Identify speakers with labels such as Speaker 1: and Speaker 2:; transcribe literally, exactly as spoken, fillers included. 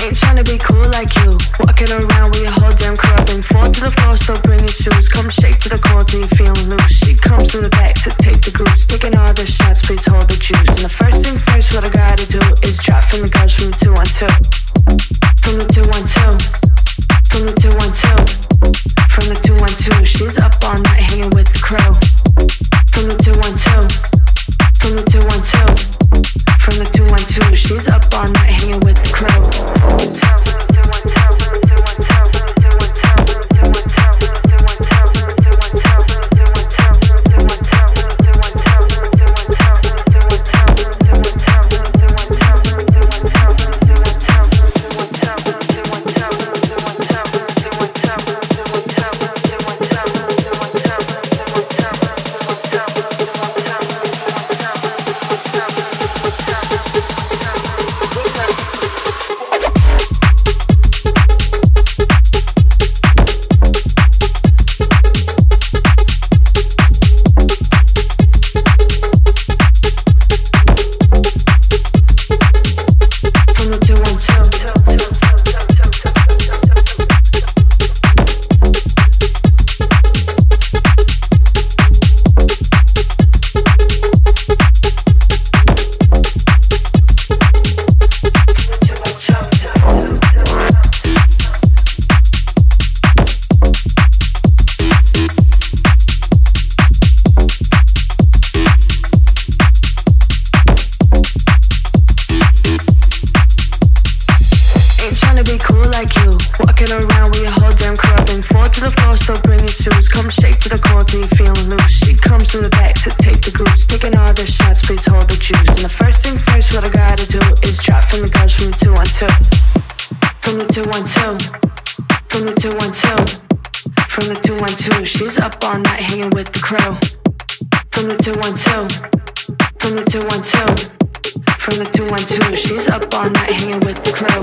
Speaker 1: Ain't tryna be cool like you. Walking around with your whole damn crew. Then fall to the floor, so bring your shoes. Come shake to the core, then you feeling loose. She comes in the back to take the goose. Taking all the shots, please hold the juice. And the first thing first, what I gotta do is drop from the guns from the two one two. From the two one two. From the two one two. From the two one two. She's up all night hanging with the crew. From the two one two. From the two one two. From the two one two. She's up all night hanging with the crew. From the two one two, she's up all night hanging with the crew.